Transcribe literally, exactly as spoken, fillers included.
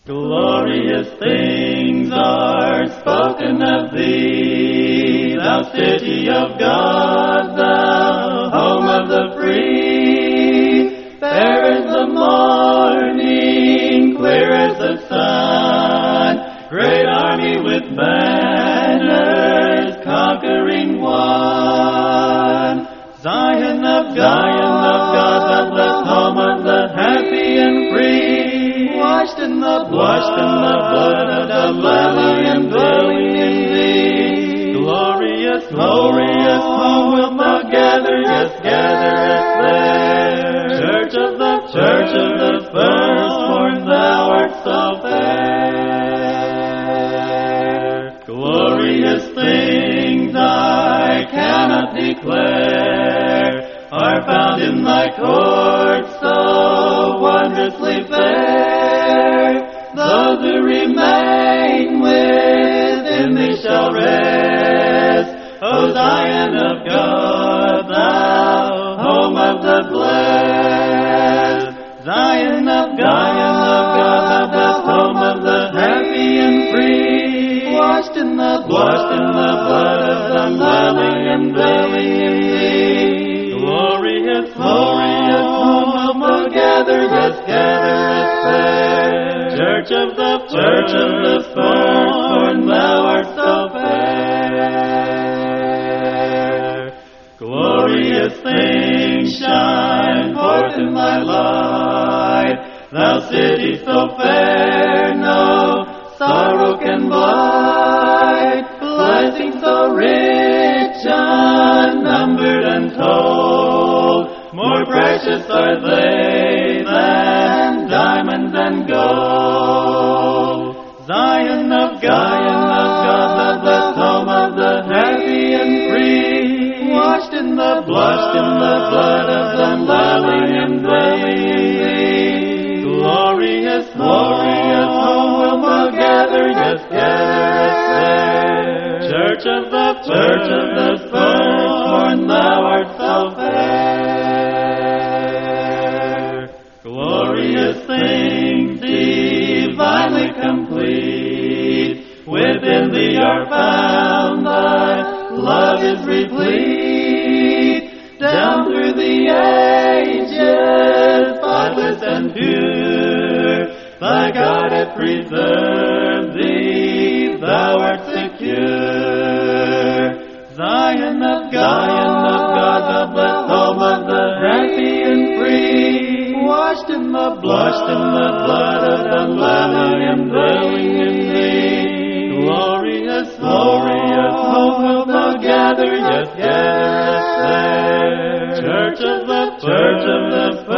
Glorious things are spoken of thee, thou city of God, thou home of the free. Fair as the morning, clear as the sun, great army with banners conquering one. Zion of Zion of God, the blessed home of the happy and free. Washed in the washed in the blood of the Lamb and dwelling in thee. Glorious, glorious home wilt thou gather, yes, gather us there. Church of the church of the firstborn, thou art so fair. Glorious things I cannot declare are found in thy courts so wondrously fair. Those who remain within thee shall rest. O Zion of God, thou home of the blessed. Zion of God, of God, the blessed home of the happy and free. Washed in the washed in the blood of the Lamb and dwelling in thee. Glorious, glorious home of gather, yes, gather us there. Church of the church of the firstborn, thou art so fair. Glorious things shine forth in thy light, thou city so fair, no sorrow can blight. Blessings so rich, unnumbered, untold, more precious are they than diamonds and gold. Zion of Zion of God, the blessed home of the happy and free. Washed in the washed in the blood of the Lamb and dwelling in thee. Glorious, glorious home wilt thou gather, yes, gather us there. Church of the church of the firstborn, thou art so fair. Glorious things divinely complete, within thee are found, thy love is replete. Down through the ages, spotless and pure, thy God hath preserved thee, thou art secure. Zion of Zion of God, the blessed home of the happy and free. Washed in the washed in the blood of the Lamb and dwelling in thee. Glorious, glorious home wilt thou gather, yes, gather us there. Church of the church of the